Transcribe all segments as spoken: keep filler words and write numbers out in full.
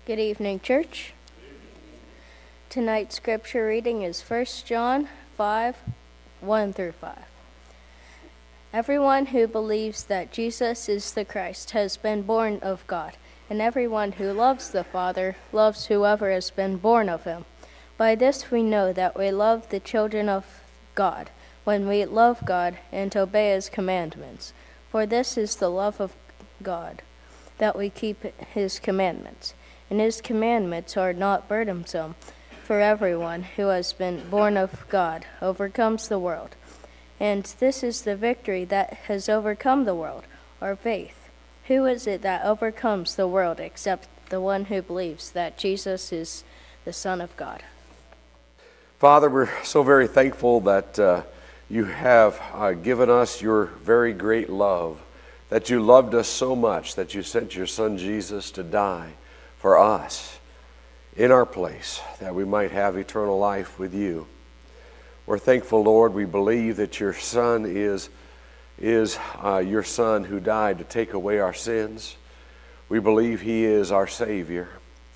Good evening, church. Tonight's scripture reading is First John five, one through five. Everyone who believes that Jesus is the Christ has been born of God, and everyone who loves the Father loves whoever has been born of him. By this we know that we love the children of God, when we love God and obey his commandments. For this is the love of God, that we keep his commandments. And his commandments are not burdensome, for everyone who has been born of God overcomes the world. And this is the victory that has overcome the world, our faith. Who is it that overcomes the world except the one who believes that Jesus is the Son of God? Father, we're so very thankful that uh, you have uh, given us your very great love, that you loved us so much that you sent your Son Jesus to die for us in our place, that we might have eternal life with you. We're thankful, Lord. We believe that your Son is, is uh, your Son who died to take away our sins. We believe he is our Savior.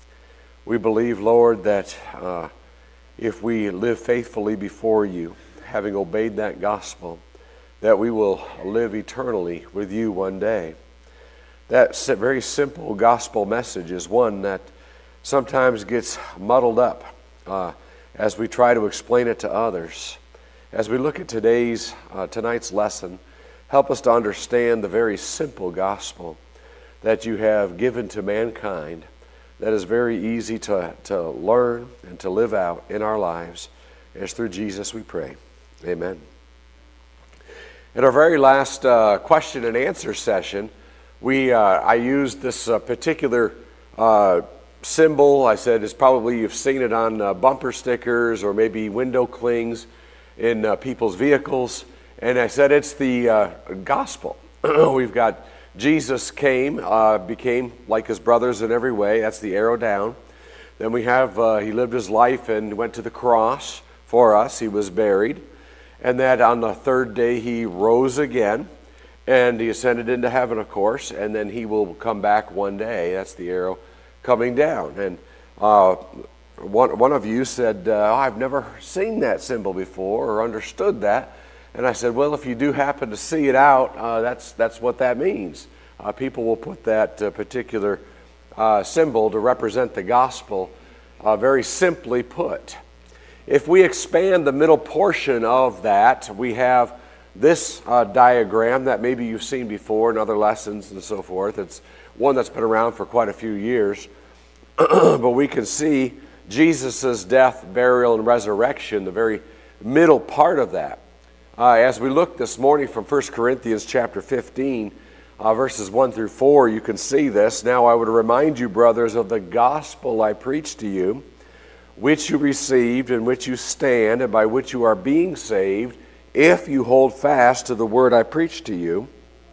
We believe, Lord, that uh, if we live faithfully before you, having obeyed that gospel, that we will live eternally with you one day. That very simple gospel message is one that sometimes gets muddled up uh, as we try to explain it to others. As we look at today's, uh, tonight's lesson, help us to understand the very simple gospel that you have given to mankind that is very easy to, to learn and to live out in our lives. It's through Jesus we pray. Amen. In our very last uh, question and answer session, we uh, I used this uh, particular uh, symbol. I said it's probably you've seen it on uh, bumper stickers or maybe window clings in uh, people's vehicles. And I said it's the uh, gospel. We've got Jesus came, uh, became like his brothers in every way. That's the arrow down. Then we have uh, he lived his life and went to the cross for us. He was buried. And that on the third day he rose again. And he ascended into heaven, of course, and then he will come back one day. That's the arrow coming down. And uh, one, one of you said, uh, oh, I've never seen that symbol before or understood that. And I said, well, if you do happen to see it out, uh, that's, that's what that means. Uh, people will put that uh, particular uh, symbol to represent the gospel, uh, very simply put. If we expand the middle portion of that, we have this uh, diagram that maybe you've seen before in other lessons and so forth. It's one that's been around for quite a few years. But we can see Jesus' death, burial, and resurrection, the very middle part of that. Uh, as we look this morning from First Corinthians chapter fifteen, uh, verses one through four, you can see this. Now I would remind you, brothers, of the gospel I preached to you, which you received, in which you stand, and by which you are being saved, if you hold fast to the word I preached to you,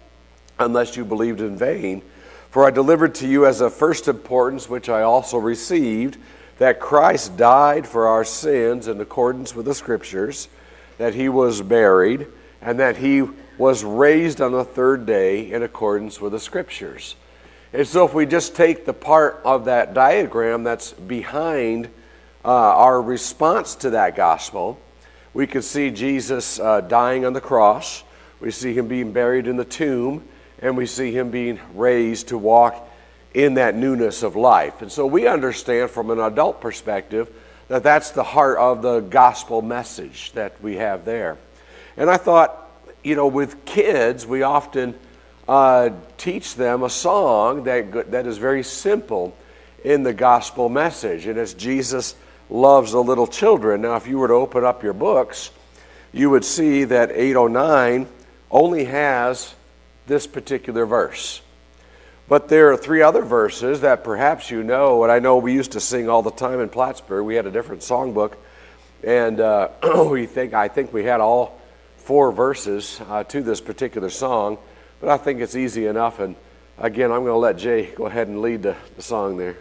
unless you believed in vain. For I delivered to you as of first importance, which I also received, that Christ died for our sins in accordance with the Scriptures, that he was buried, and that he was raised on the third day in accordance with the Scriptures. And so if we just take the part of that diagram that's behind uh, our response to that gospel, we can see Jesus uh, dying on the cross. We see him being buried in the tomb, and we see him being raised to walk in that newness of life. And so we understand from an adult perspective that that's the heart of the gospel message that we have there. And I thought, you know, with kids, we often uh, teach them a song that, that is very simple in the gospel message, and it's Jesus loves the little children. Now, if you were to open up your books, you would see that eight oh nine only has this particular verse. But there are three other verses that perhaps you know, and I know we used to sing all the time in Plattsburgh. We had a different songbook, and uh, we think I think we had all four verses uh, to this particular song, but I think it's easy enough. And again, I'm going to let Jay go ahead and lead the, the song there.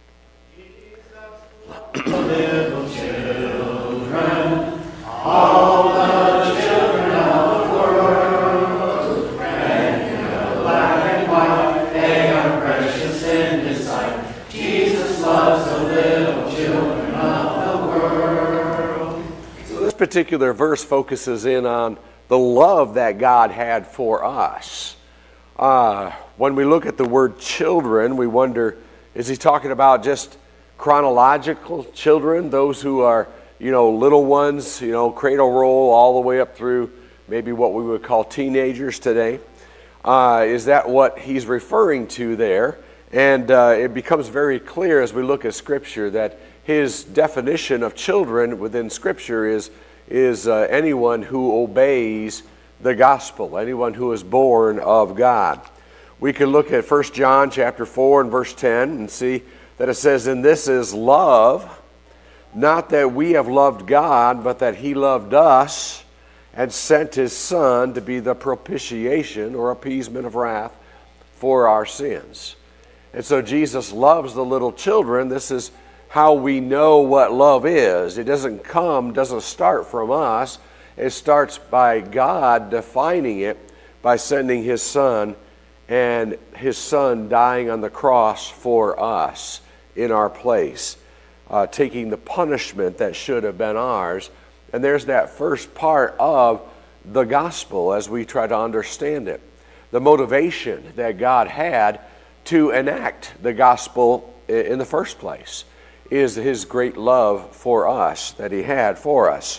Little children, all the children of the world, red, yellow, black, and white, they are precious in his sight. Jesus loves This particular verse focuses in on the love that God had for us. Uh, when we look at the word children, we wonder, is he talking about just chronological children, those who are, you know, little ones, you know, cradle roll all the way up through maybe what we would call teenagers today? Uh, is that what he's referring to there? And uh, it becomes very clear as we look at Scripture that his definition of children within Scripture is, is uh, anyone who obeys the gospel, anyone who is born of God. We can look at First John chapter four and verse ten and see that it says, "And this is love, not that we have loved God, but that he loved us and sent his Son to be the propitiation or appeasement of wrath for our sins." And so Jesus loves the little children. This is how we know what love is. It doesn't come, doesn't start from us. It starts by God defining it by sending his Son, and his Son dying on the cross for us in our place, uh, taking the punishment that should have been ours. And there's that first part of the gospel as we try to understand it. The motivation that God had to enact the gospel in the first place is his great love for us that he had for us.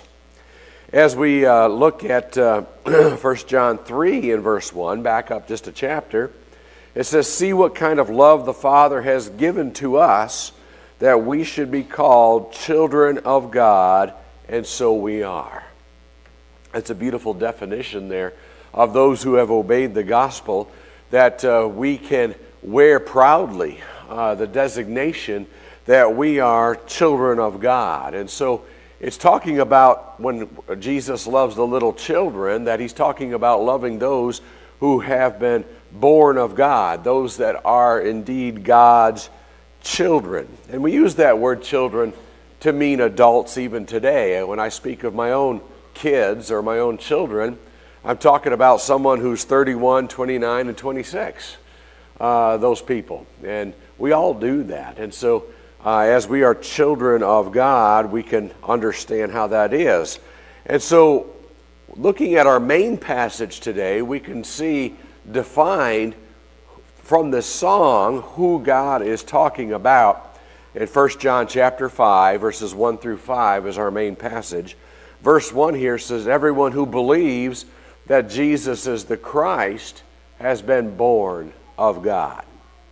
As we uh, look at uh, First John three in verse one, back up just a chapter, it says, "See what kind of love the Father has given to us, that we should be called children of God, and so we are." It's a beautiful definition there of those who have obeyed the gospel, that uh, we can wear proudly uh, the designation that we are children of God. And so it's talking about, when Jesus loves the little children, that he's talking about loving those who have been born of God, those that are indeed God's children. And we use that word children to mean adults even today. And when I speak of my own kids or my own children, I'm talking about someone who's thirty-one, twenty-nine, and twenty-six. Uh, those people. And we all do that. And so uh, as we are children of God, we can understand how that is. And so looking at our main passage today, we can see defined from this song who God is talking about. In First John chapter five, verses one through five is our main passage. Verse one here says, "Everyone who believes that Jesus is the Christ has been born of God."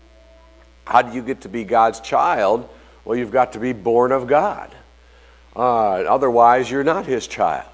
How do you get to be God's child? Well, you've got to be born of God. Uh, otherwise, you're not his child.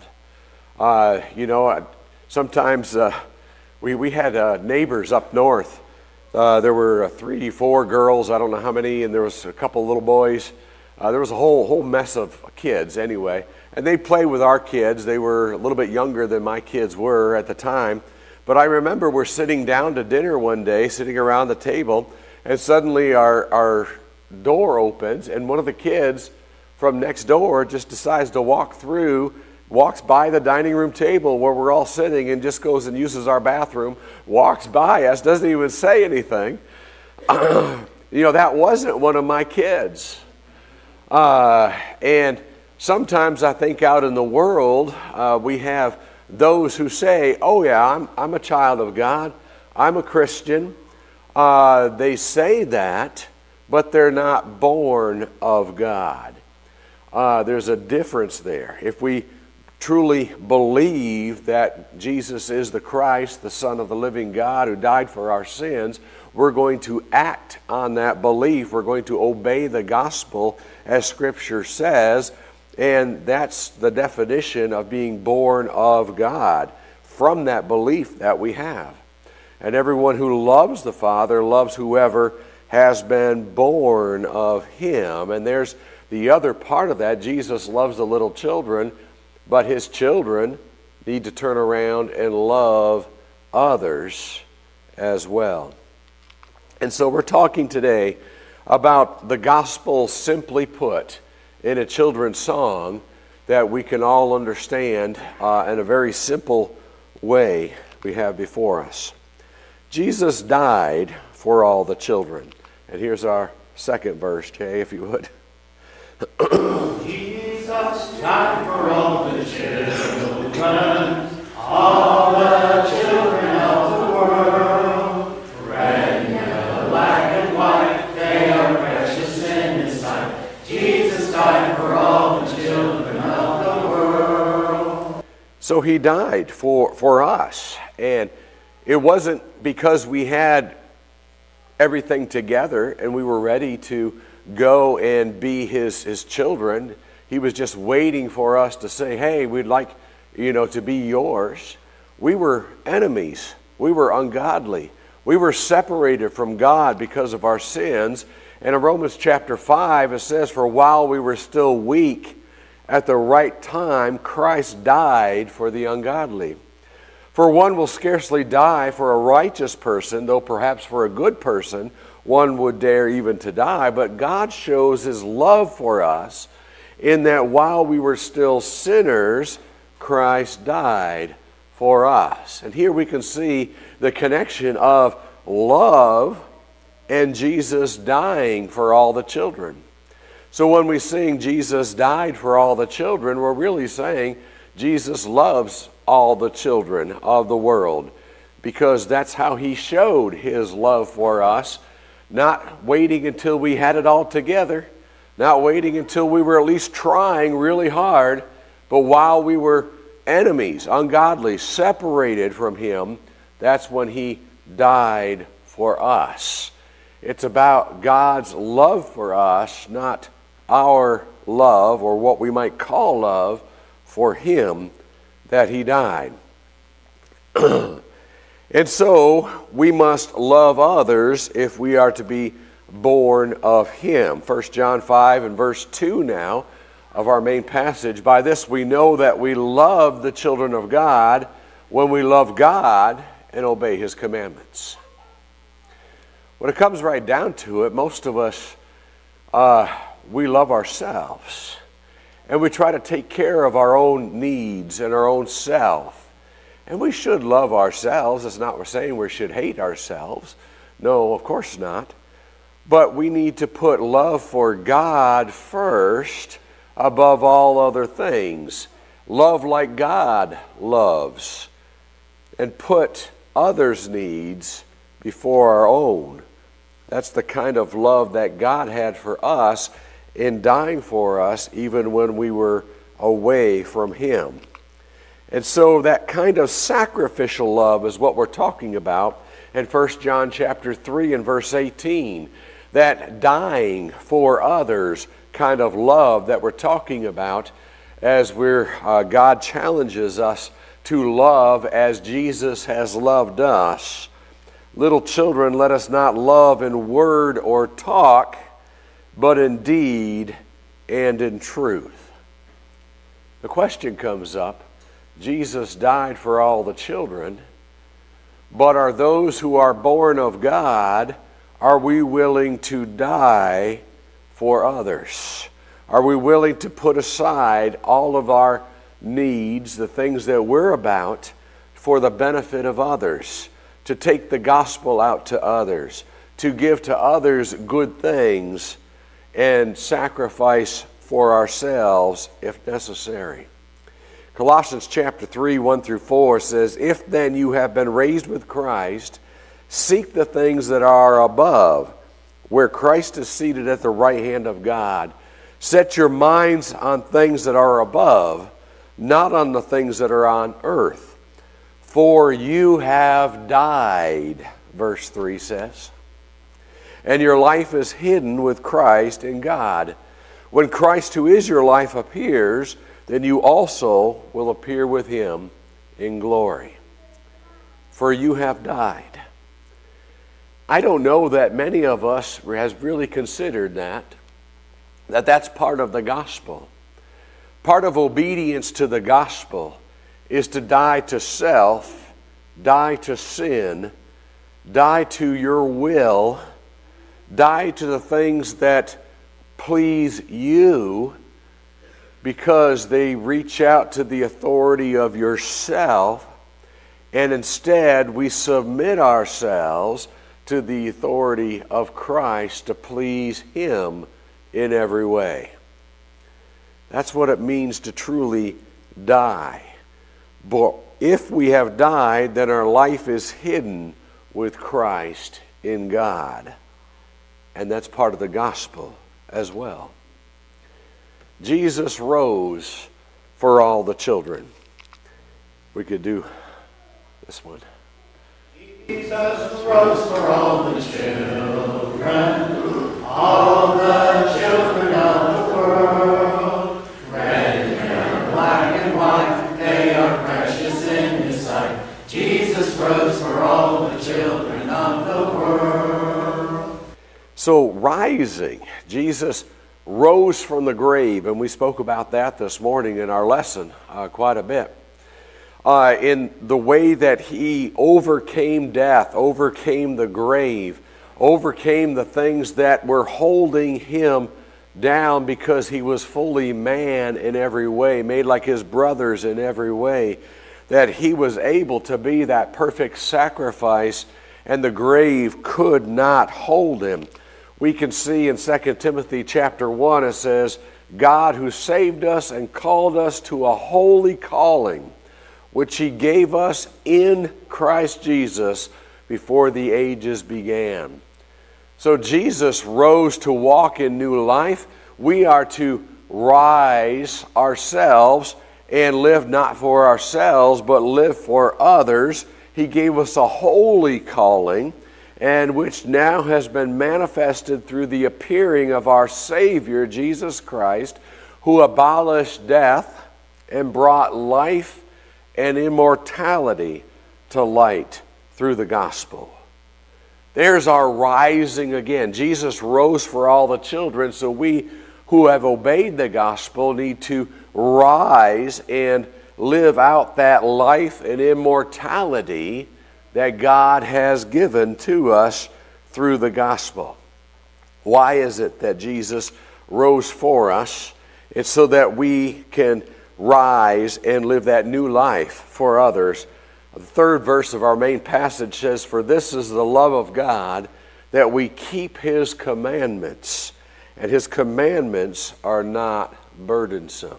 Uh, you know, sometimes uh, we, we had uh, neighbors up north. Uh, there were uh, three, four girls, I don't know how many, and there was a couple little boys. Uh, there was a whole whole mess of kids anyway. And they played with our kids. They were a little bit younger than my kids were at the time. But I remember we're sitting down to dinner one day, sitting around the table, and suddenly our, our door opens, and one of the kids from next door just decides to walk through, walks by the dining room table where we're all sitting, and just goes and uses our bathroom, walks by us, doesn't even say anything. You know, that wasn't one of my kids. Uh, and sometimes I think out in the world, uh, we have those who say, "Oh yeah, I'm, I'm a child of God, I'm a Christian." Uh, they say that, but they're not born of God. Uh, there's a difference there. If we truly believe that Jesus is the Christ, the Son of the living God who died for our sins, we're going to act on that belief. We're going to obey the gospel as Scripture says. And that's the definition of being born of God, from that belief that we have. And everyone who loves the Father loves whoever has been born of him. And there's the other part of that. Jesus loves the little children, but his children need to turn around and love others as well. And so we're talking today about the gospel simply put in a children's song that we can all understand uh, in a very simple way we have before us. Jesus died for all the children. And here's our second verse, Jay, if you would. Jesus died for all the children, all the children of the world. Red, yellow, black, and white, they are precious in His sight. Jesus died for all the children of the world. So He died for, for us. And it wasn't because we had everything together and we were ready to go and be his, his children. He was just waiting for us to say, hey, we'd like, you know, to be yours. We were enemies. We were ungodly. We were separated from God because of our sins. And in Romans chapter five, it says, for while we were still weak, at the right time, Christ died for the ungodly. For one will scarcely die for a righteous person, though perhaps for a good person one would dare even to die. But God shows His love for us in that while we were still sinners, Christ died for us. And here we can see the connection of love and Jesus dying for all the children. So when we sing Jesus died for all the children, we're really saying Jesus loves all the children of the world, because that's how He showed His love for us, not waiting until we had it all together, not waiting until we were at least trying really hard, but while we were enemies, ungodly, separated from Him, that's when He died for us. It's about God's love for us, not our love, or what we might call love, for Him, that He died. And so we must love others if we are to be born of Him. First John five and verse two now of our main passage. By this we know that we love the children of God when we love God and obey His commandments. When it comes right down to it, most of us, uh, we love ourselves. And we try to take care of our own needs and our own self. And we should love ourselves. It's not we're saying we should hate ourselves. No, of course not. But we need to put love for God first above all other things. Love like God loves. And put others' needs before our own. That's the kind of love that God had for us in dying for us even when we were away from Him. And so that kind of sacrificial love is what we're talking about in First John chapter three and verse eighteen. That dying for others kind of love that we're talking about as we're uh, God challenges us to love as Jesus has loved us. Little children, let us not love in word or talk, but in deed and in truth. The question comes up, Jesus died for all the children, but are those who are born of God, are we willing to die for others? Are we willing to put aside all of our needs, the things that we're about, for the benefit of others, to take the gospel out to others, to give to others good things, and sacrifice for ourselves if necessary? Colossians chapter three, one through four says, if then you have been raised with Christ, seek the things that are above, where Christ is seated at the right hand of God. Set your minds on things that are above, not on the things that are on earth. For you have died, verse three says, and your life is hidden with Christ in God. When Christ, who is your life, appears, then you also will appear with Him in glory. For you have died. I don't know that many of us has really considered that, that that's part of the gospel. Part of obedience to the gospel is to die to self, die to sin, die to your will, die to the things that please you, because they reach out to the authority of yourself, and instead we submit ourselves to the authority of Christ to please Him in every way. That's what it means to truly die. But if we have died, then our life is hidden with Christ in God. And that's part of the gospel as well. Jesus rose for all the children. We could do this one. Jesus rose for all the children, all the children of the world. Red and black and white, they are precious in His sight. Jesus rose for all the children of the world. So rising, Jesus rose from the grave, and we spoke about that this morning in our lesson uh, quite a bit. Uh, in the way that He overcame death, overcame the grave, overcame the things that were holding Him down because He was fully man in every way, made like His brothers in every way, that He was able to be that perfect sacrifice, and the grave could not hold Him. We can see in Second Timothy chapter one, it says, God who saved us and called us to a holy calling, which He gave us in Christ Jesus before the ages began. So Jesus rose to walk in new life. We are to rise ourselves and live not for ourselves, but live for others. He gave us a holy calling, and which now has been manifested through the appearing of our Savior, Jesus Christ, who abolished death and brought life and immortality to light through the gospel. There's our rising again. Jesus rose for all the children, so we who have obeyed the gospel need to rise and live out that life and immortality that God has given to us through the gospel. Why is it that Jesus rose for us? It's so that we can rise and live that new life for others. The third verse of our main passage says, "For this is the love of God, that we keep His commandments, and His commandments are not burdensome."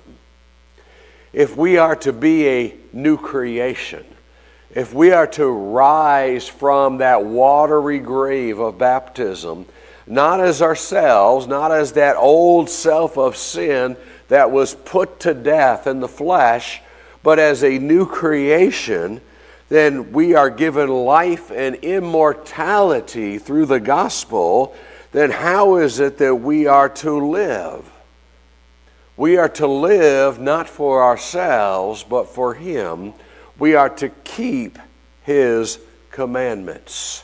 If we are to be a new creation, if we are to rise from that watery grave of baptism, not as ourselves, not as that old self of sin that was put to death in the flesh, but as a new creation, then we are given life and immortality through the gospel. Then how is it that we are to live? We are to live not for ourselves, but for Him. We are to keep His commandments.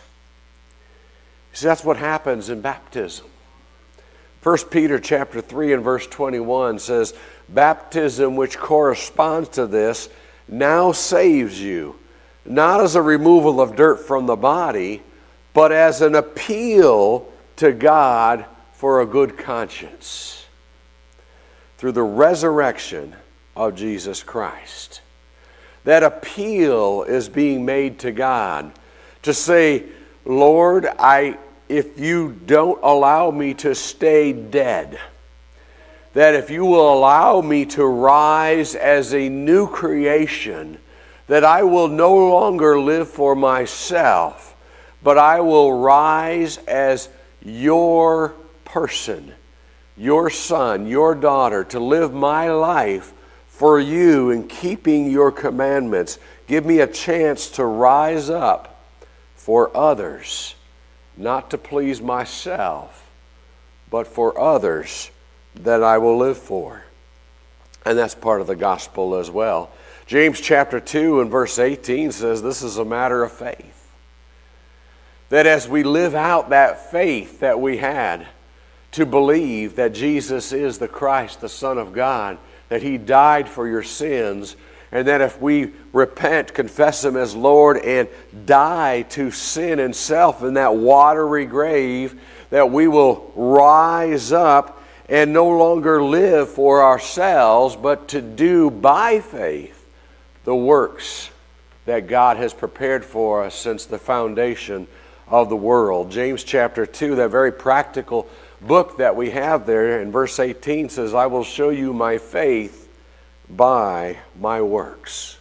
See, that's what happens in baptism. First Peter chapter three and verse twenty-one says, "Baptism which corresponds to this now saves you, not as a removal of dirt from the body, but as an appeal to God for a good conscience." Through the resurrection of Jesus Christ. That appeal is being made to God to say, Lord, I, if you don't allow me to stay dead, that if you will allow me to rise as a new creation, that I will no longer live for myself, but I will rise as your person, your son, your daughter, to live my life for you in keeping your commandments. Give me a chance to rise up for others, not to please myself, but for others that I will live for. And that's part of the gospel as well. James chapter two and verse eighteen says this is a matter of faith. That as we live out that faith that we had to believe that Jesus is the Christ, the Son of God, that He died for your sins, and that if we repent, confess Him as Lord, and die to sin and self in that watery grave, that we will rise up and no longer live for ourselves, but to do by faith the works that God has prepared for us since the foundation of the world. James chapter two, that very practical book that we have there, in verse eighteen says, I will show you my faith by my works.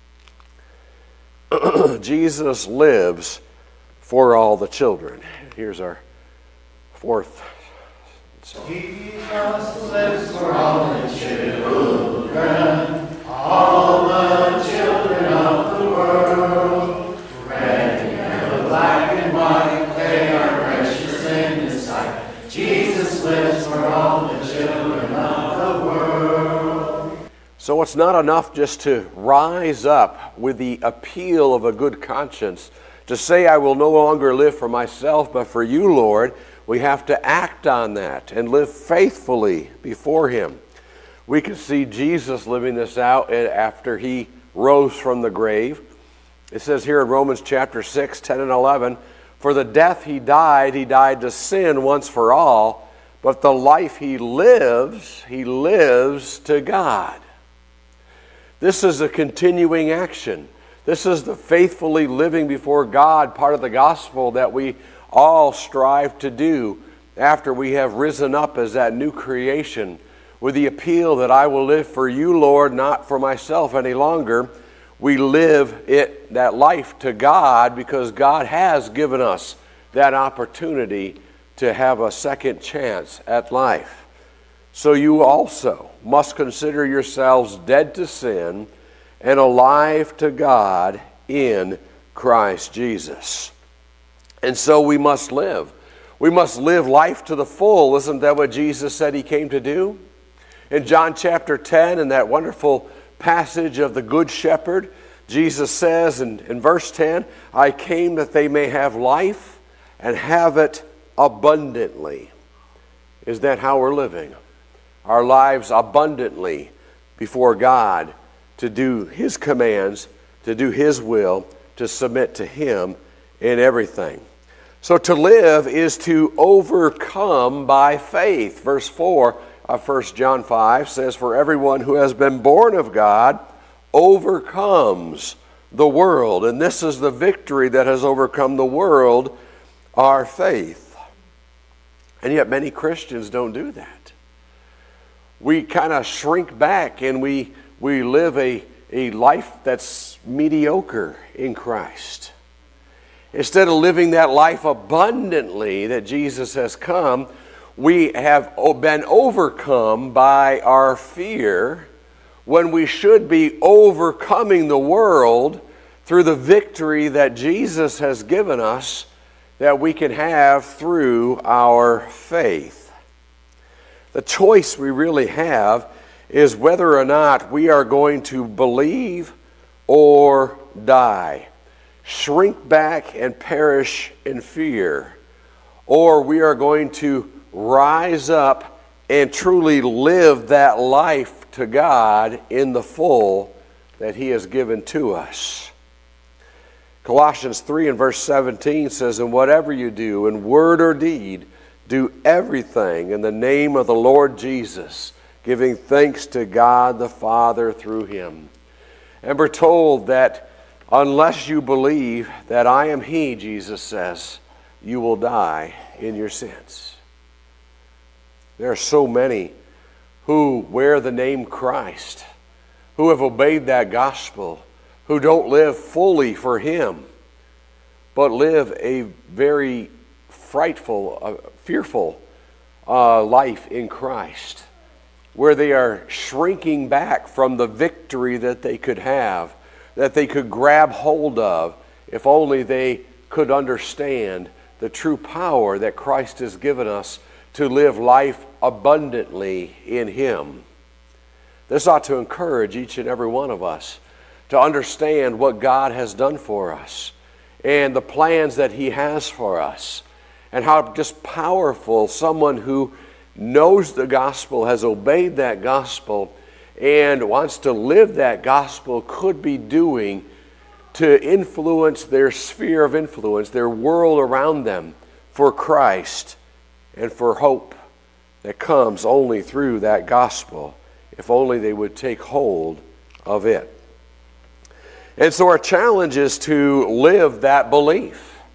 Jesus lives for all the children. Here's our fourth. Jesus lives for all the children, all the children of the world. Red, yellow, black, and white, they are precious in His sight. Jesus lives for all the children of the world. So it's not enough just to rise up with the appeal of a good conscience, to say, I will no longer live for myself, but for you, Lord. We have to act on that and live faithfully before Him. We can see Jesus living this out after He rose from the grave. It says here in Romans chapter six, ten and eleven, for the death He died, He died to sin once for all, but the life He lives, He lives to God. This is a continuing action. This is the faithfully living before God part of the gospel that we all strive to do after we have risen up as that new creation with the appeal that I will live for you, Lord, not for myself any longer. We live it, that life to God, because God has given us that opportunity to have a second chance at life. So you also must consider yourselves dead to sin and alive to God in Christ Jesus. And so we must live. We must live life to the full. Isn't that what Jesus said He came to do? In John chapter ten, in that wonderful passage of the Good Shepherd, Jesus says in, in verse ten, I came that they may have life and have it abundantly. Is that how we're living? Our lives abundantly before God, to do His commands, to do His will, to submit to Him in everything. So to live is to overcome by faith. Verse four of First John five says, for everyone who has been born of God overcomes the world. And this is the victory that has overcome the world, our faith. And yet many Christians don't do that. We kind of shrink back and we, we live a, a life that's mediocre in Christ. Instead of living that life abundantly that Jesus has come, we have been overcome by our fear when we should be overcoming the world through the victory that Jesus has given us that we can have through our faith. The choice we really have is whether or not we are going to believe or die, shrink back and perish in fear, or we are going to rise up and truly live that life to God in the full that He has given to us. Colossians three and verse seventeen says, and whatever you do in word or deed, do everything in the name of the Lord Jesus, giving thanks to God the Father through Him. And we're told that unless you believe that I am He, Jesus says, you will die in your sins. There are so many who wear the name Christ, who have obeyed that gospel, who don't live fully for Him, but live a very frightful, uh, fearful uh, life in Christ, where they are shrinking back from the victory that they could have, that they could grab hold of, if only they could understand the true power that Christ has given us to live life abundantly in Him. This ought to encourage each and every one of us to understand what God has done for us and the plans that He has for us, and how just powerful someone who knows the gospel, has obeyed that gospel, and wants to live that gospel could be doing to influence their sphere of influence, their world around them, for Christ and for hope that comes only through that gospel, if only they would take hold of it. And so our challenge is to live that belief.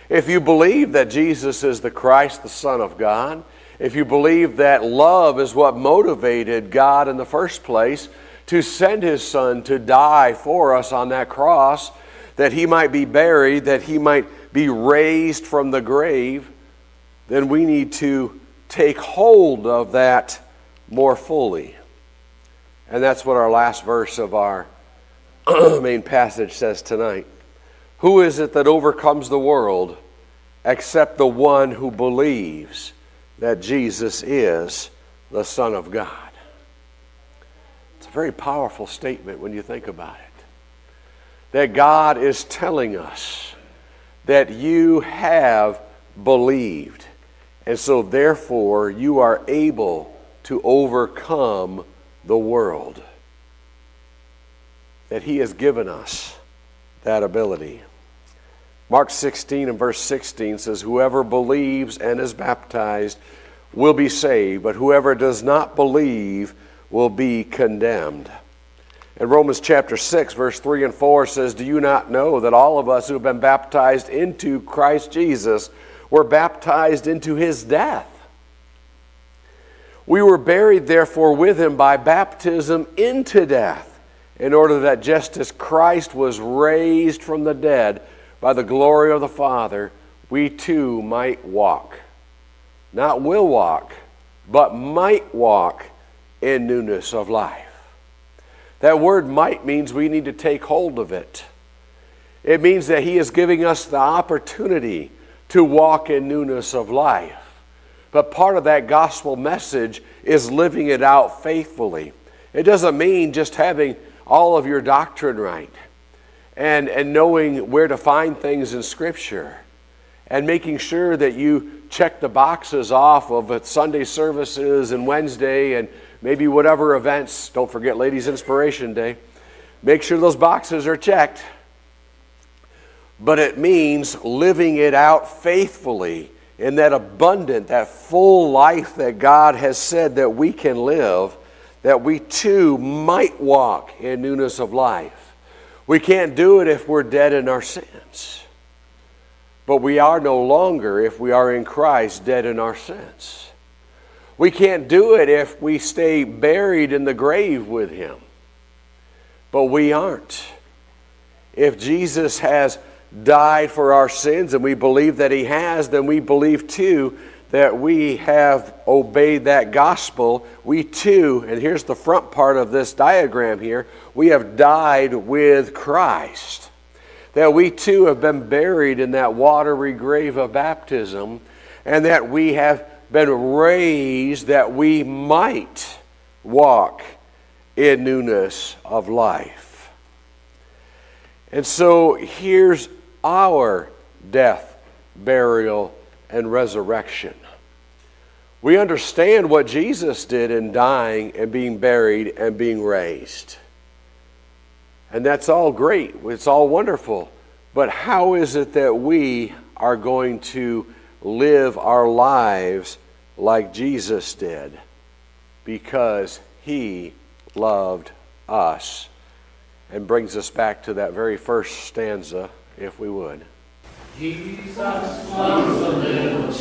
If you believe that Jesus is the Christ, the Son of God, if you believe that love is what motivated God in the first place to send His Son to die for us on that cross, that He might be buried, that He might be raised from the grave, then we need to take hold of that more fully. And that's what our last verse of our main passage says tonight. Who is it that overcomes the world except the one who believes that Jesus is the Son of God? It's a very powerful statement when you think about it. That God is telling us that you have believed, and so therefore you are able to overcome the world. That He has given us that ability. Mark sixteen and verse sixteen says, whoever believes and is baptized will be saved, but whoever does not believe will be condemned. And Romans chapter six, verse three and four says, do you not know that all of us who have been baptized into Christ Jesus were baptized into His death? We were buried, therefore, with Him by baptism into death, in order that just as Christ was raised from the dead by the glory of the Father, we too might walk. Not will walk, but might walk in newness of life. That word might means we need to take hold of it. It means that He is giving us the opportunity to walk in newness of life. But part of that gospel message is living it out faithfully. It doesn't mean just having all of your doctrine right and, and knowing where to find things in Scripture and making sure that you check the boxes off of Sunday services and Wednesday and maybe whatever events. Don't forget Ladies' Inspiration Day. Make sure those boxes are checked. But it means living it out faithfully in that abundant, that full life that God has said that we can live, that we too might walk in newness of life. We can't do it if we're dead in our sins. But we are no longer, if we are in Christ, dead in our sins. We can't do it if we stay buried in the grave with Him. But we aren't. If Jesus has died for our sins, and we believe that He has, then we believe too that we have obeyed that gospel. We too, and here's the front part of this diagram here, we have died with Christ. That we too have been buried in that watery grave of baptism, and that we have been raised that we might walk in newness of life. And so here's our death, burial, and resurrection. We understand what Jesus did in dying and being buried and being raised. And that's all great. It's all wonderful. But how is it that we are going to live our lives like Jesus did? Because He loved us. And brings us back to that very first stanza, if we would. Jesus loves the little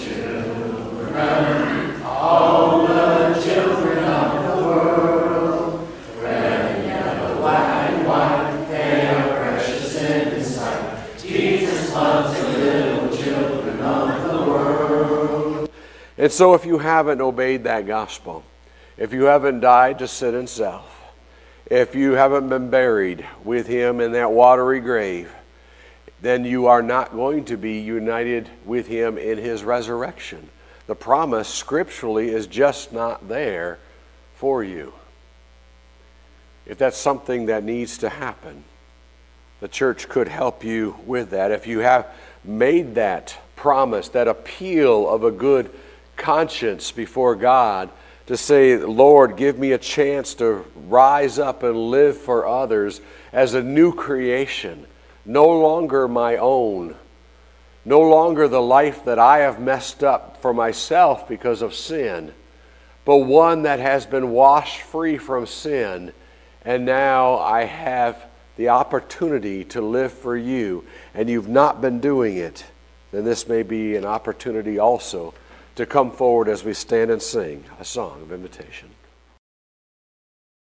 children, all the children of the world. Red, yellow, black, and white, they are precious in His sight. Jesus loves the little children of the world. And so if you haven't obeyed that gospel, if you haven't died to sin and self, if you haven't been buried with Him in that watery grave, then you are not going to be united with Him in His resurrection. The promise scripturally is just not there for you. If that's something that needs to happen, the church could help you with that. If you have made that promise, that appeal of a good conscience before God, to say, Lord, give me a chance to rise up and live for others as a new creation, no longer my own, no longer the life that I have messed up for myself because of sin, but one that has been washed free from sin, and now I have the opportunity to live for you, and you've not been doing it, then this may be an opportunity also to come forward as we stand and sing a song of invitation.